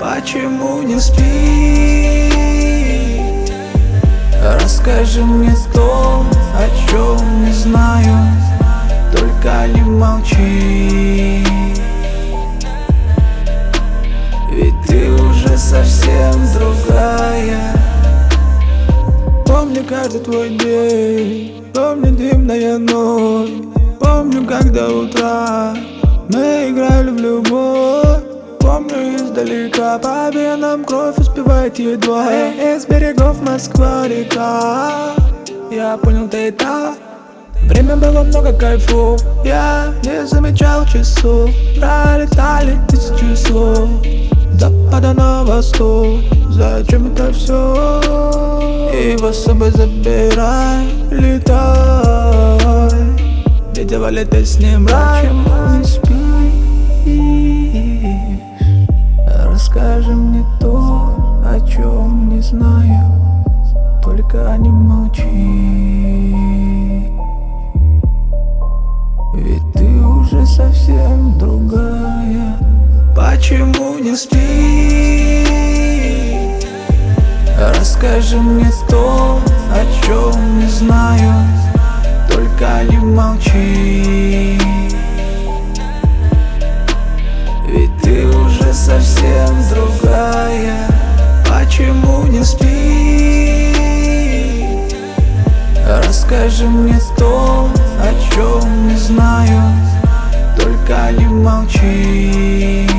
Почему не спишь? Расскажи мне то, о чем не знаю, только не молчи. Ведь ты уже совсем другая. Помню каждый твой день, помню дымная ночь, помню, как до утра мы играли в любовь. Помню издалека по венам кровь успевает едва. Из берегов Москва река. Я понял, ты это. Время было много кайфов, я не замечал часов. Пролетали тысячи слов, с запада на восток. Зачем это все? Его с собой забирай, летай. Ведь делали ты с ним рай. Почему не спишь? Расскажи мне то, о чем не знаю, только не молчи. Ведь ты уже совсем другая. Почему не спишь? Расскажи мне то, о чем не знаю, только не молчи. Ведь ты уже совсем другая. Почему не спишь? Расскажи мне то, о чем не знаю, только не молчи.